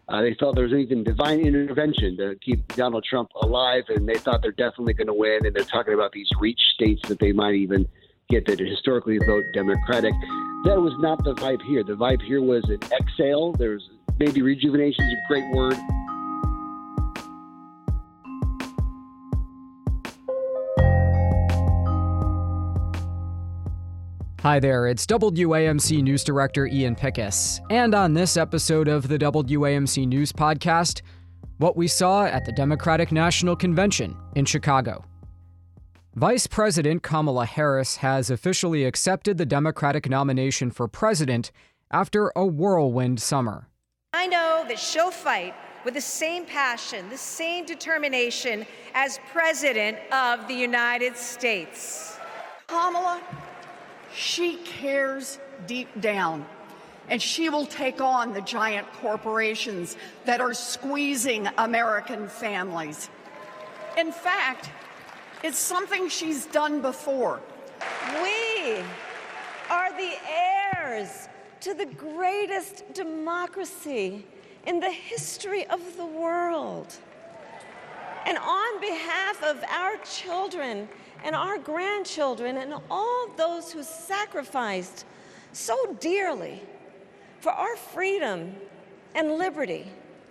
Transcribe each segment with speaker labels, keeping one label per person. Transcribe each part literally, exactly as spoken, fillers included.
Speaker 1: Uh, they felt there was even divine intervention to keep Donald Trump alive, and they thought they're definitely going to win. And they're talking about these reach states that they might even get that historically vote Democratic. That was not the vibe here. The vibe here was an exhale. There's maybe rejuvenation is a great word.
Speaker 2: Hi there, it's W A M C News Director Ian Pickus. And on this episode of the W A M C News Podcast, what we saw at the Democratic National Convention in Chicago. Vice President Kamala Harris has officially accepted the Democratic nomination for president after a whirlwind summer.
Speaker 3: I know that she'll fight with the same passion, the same determination as President of the United States.
Speaker 4: Kamala, she cares deep down, and she will take on the giant corporations that are squeezing American families. In fact, it's something she's done before.
Speaker 5: We are the heirs to the greatest democracy in the history of the world. And on behalf of our children and our grandchildren and all those who sacrificed so dearly for our freedom and liberty,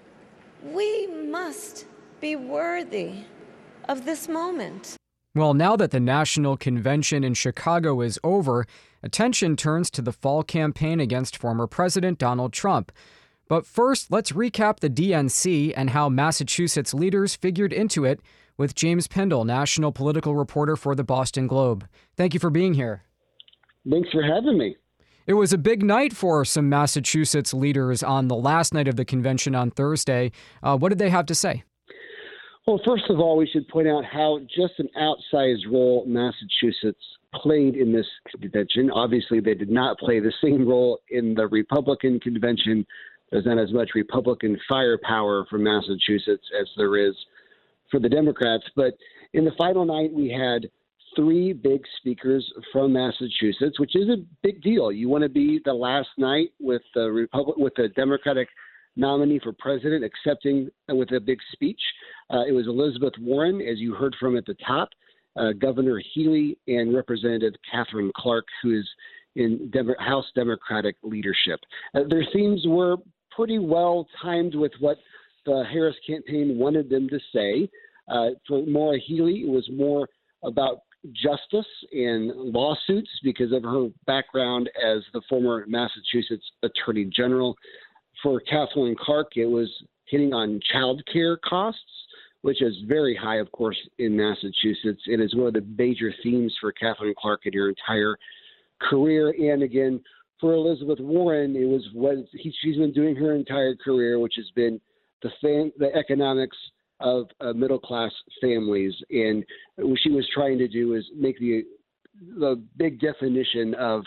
Speaker 5: we must be worthy of this moment.
Speaker 2: Well, now that the National Convention in Chicago is over, attention turns to the fall campaign against former President Donald Trump. But first, let's recap the D N C and how Massachusetts leaders figured into it with James Pendle, national political reporter for the Boston Globe. Thank you for being here.
Speaker 1: Thanks for having me.
Speaker 2: It was a big night for some Massachusetts leaders on the last night of the convention on Thursday. Uh, what did they have to say?
Speaker 1: Well, first of all, we should point out how just an outsized role Massachusetts played in this convention. Obviously, they did not play the same role in the Republican convention. There's not as much Republican firepower from Massachusetts as there is for the Democrats. But in the final night, we had three big speakers from Massachusetts, which is a big deal. You want to be the last night with the Republic, with the Democratic nominee for president accepting with a big speech. Uh, it was Elizabeth Warren, as you heard from at the top, uh, Governor Healey, and Representative Katherine Clark, who is in Dem- House Democratic leadership. Uh, their themes were pretty well timed with what the Harris campaign wanted them to say. Uh, for Maura Healey, it was more about justice and lawsuits because of her background as the former Massachusetts Attorney General. For Katherine Clark, it was hitting on child care costs, which is very high, of course, in Massachusetts. It is one of the major themes for Katherine Clark in her entire career. And again, for Elizabeth Warren, it was what he, she's been doing her entire career, which has been the fam- the economics of uh, middle-class families. And what she was trying to do is make the the big definition of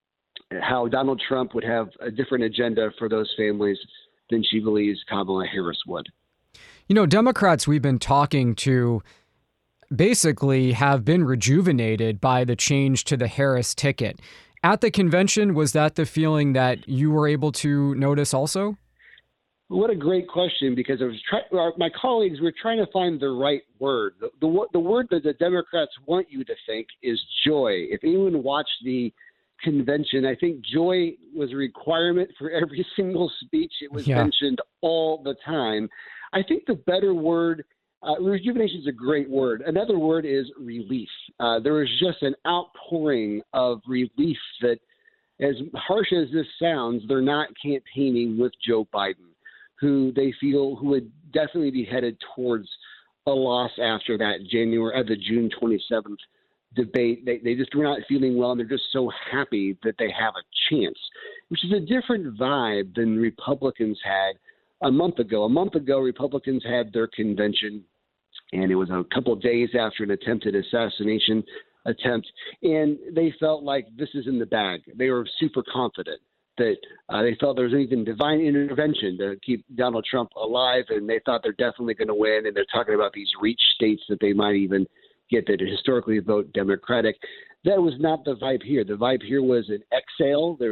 Speaker 1: how Donald Trump would have a different agenda for those families than she believes Kamala Harris would.
Speaker 2: You know, Democrats we've been talking to basically have been rejuvenated by the change to the Harris ticket. At the convention, was that the feeling that you were able to notice also?
Speaker 1: What a great question, because I was try- my colleagues were trying to find the right word. The, the, the word that the Democrats want you to think is joy. If anyone watched the convention, I think joy was a requirement for every single speech. It was yeah. mentioned all the time. I think the better word, uh, rejuvenation is a great word. Another word is relief. Uh, there was just an outpouring of relief that, as harsh as this sounds, they're not campaigning with Joe Biden, who they feel who would definitely be headed towards a loss after that January, uh, the June twenty-seventh debate. They, they just were not feeling well, and they're just so happy that they have a chance, which is a different vibe than Republicans had a month ago. A month ago, Republicans had their convention, and it was a couple of days after an attempted assassination attempt, and they felt like this is in the bag. They were super confident that uh, they felt there was even divine intervention to keep Donald Trump alive, and they thought they're definitely going to win, and they're talking about these reach states that they might even get that historically vote Democratic. That was not the vibe here. The vibe here was an exhale. There's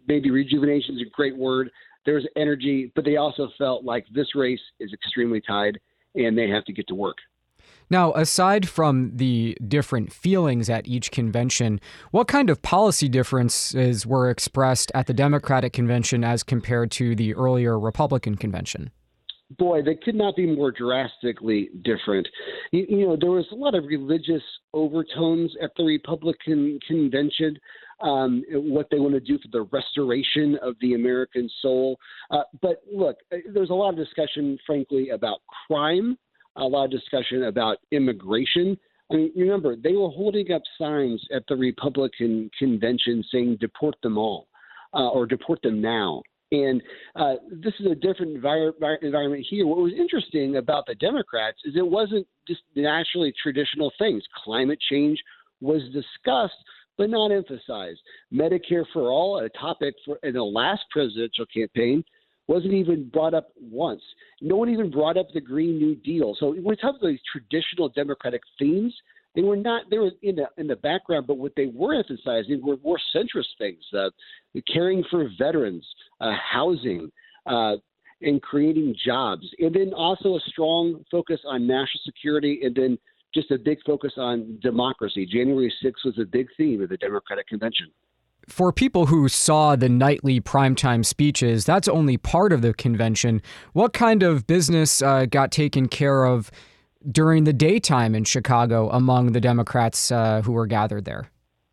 Speaker 1: maybe rejuvenation is a great word. There's energy, but they also felt like this race is extremely tied and they have to get to work.
Speaker 2: Now, aside from the different feelings at each convention, what kind of policy differences were expressed at the Democratic convention as compared to the earlier Republican convention?
Speaker 1: Boy, they could not be more drastically different. You, you know, there was a lot of religious overtones at the Republican convention, um, what they want to do for the restoration of the American soul. Uh, but look, there's a lot of discussion, frankly, about crime, a lot of discussion about immigration. I mean, remember, they were holding up signs at the Republican convention saying deport them all uh, or deport them now. And uh, this is a different envir- environment here. What was interesting about the Democrats is it wasn't just naturally traditional things. Climate change was discussed, but not emphasized. Medicare for all, a topic for, in the last presidential campaign, wasn't even brought up once. No one even brought up the Green New Deal. So when we talk about these traditional Democratic themes, they were not, they were in the, in the background, but what they were emphasizing were more centrist things, uh, caring for veterans, uh, housing, uh, and creating jobs. And then also a strong focus on national security, and then just a big focus on democracy. January sixth was a big theme of the Democratic convention.
Speaker 2: For people who saw the nightly primetime speeches, that's only part of the convention. What kind of business uh, got taken care of during the daytime in Chicago among the Democrats uh, who were gathered there?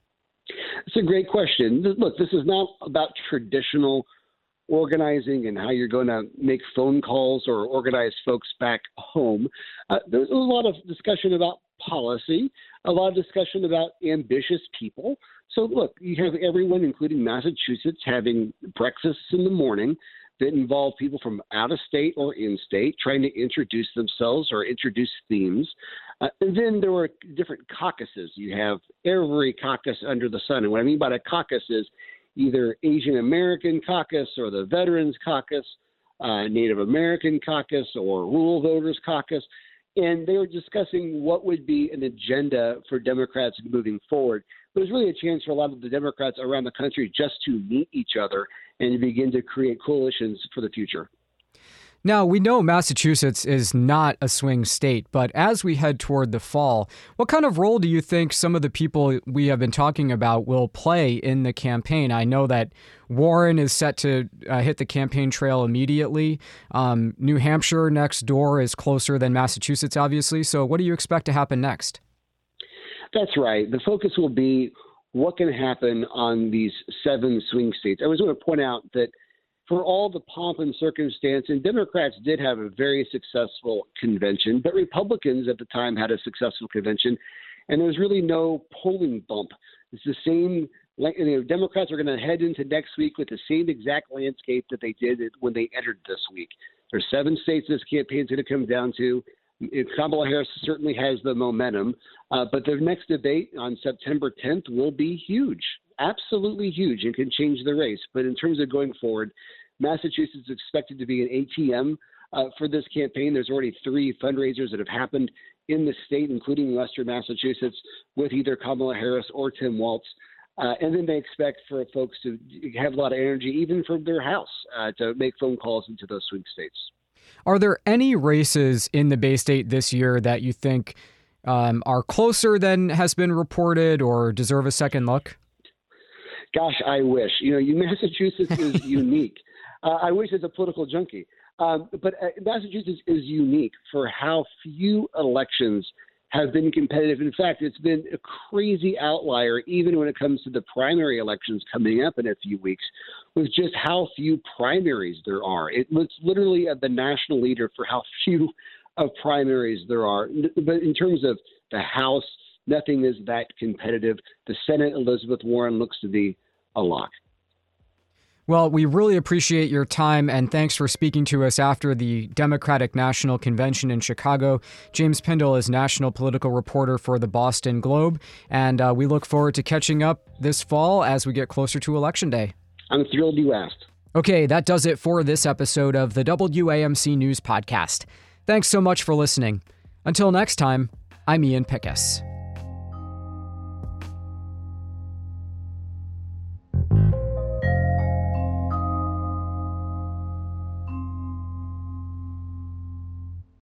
Speaker 1: It's a great question. Look, this is not about traditional organizing and how you're going to make phone calls or organize folks back home. Uh, there was a lot of discussion about policy, a lot of discussion about ambitious people. So look, you have everyone, including Massachusetts, having breakfasts in the morning that involve people from out of state or in state trying to introduce themselves or introduce themes. Uh, and then there were different caucuses. You have every caucus under the sun. And what I mean by a caucus is either Asian American caucus or the Veterans Caucus, uh, Native American caucus or Rural Voters Caucus. And they were discussing what would be an agenda for Democrats moving forward. It was really a chance for a lot of the Democrats around the country just to meet each other and to begin to create coalitions for the future.
Speaker 2: Now, we know Massachusetts is not a swing state, but as we head toward the fall, what kind of role do you think some of the people we have been talking about will play in the campaign? I know that Warren is set to uh, hit the campaign trail immediately. Um, New Hampshire next door is closer than Massachusetts, obviously. So what do you expect to happen next?
Speaker 1: That's right. The focus will be what can happen on these seven swing states. I was going to point out that for all the pomp and circumstance, and Democrats did have a very successful convention, but Republicans at the time had a successful convention, and there was really no polling bump. It's the same, you know, Democrats are going to head into next week with the same exact landscape that they did when they entered this week. There's seven states this campaign is going to come down to. Kamala Harris certainly has the momentum, uh, but the next debate on September tenth will be huge, absolutely huge, and can change the race. But in terms of going forward, Massachusetts is expected to be an A T M uh, for this campaign. There's already three fundraisers that have happened in the state, including Western Massachusetts, with either Kamala Harris or Tim Walz. Uh, and then they expect for folks to have a lot of energy, even from their house, uh, to make phone calls into those swing states.
Speaker 2: Are there any races in the Bay State this year that you think um, are closer than has been reported or deserve a second look?
Speaker 1: Gosh, I wish. You know, Massachusetts is unique. Uh, I wish as a political junkie. Um, but uh, Massachusetts is unique for how few elections have been competitive. In fact, it's been a crazy outlier, even when it comes to the primary elections coming up in a few weeks, with just how few primaries there are. It, it's literally uh, the national leader for how few of primaries there are. But in terms of the House, nothing is that competitive. The Senate, Elizabeth Warren looks to be a lock.
Speaker 2: Well, we really appreciate your time, and thanks for speaking to us after the Democratic National Convention in Chicago. James Pindell is national political reporter for the Boston Globe, and uh, we look forward to catching up this fall as we get closer to Election Day.
Speaker 1: I'm thrilled you asked.
Speaker 2: Okay, that does it for this episode of the W A M C News Podcast. Thanks so much for listening. Until next time, I'm Ian Pickus.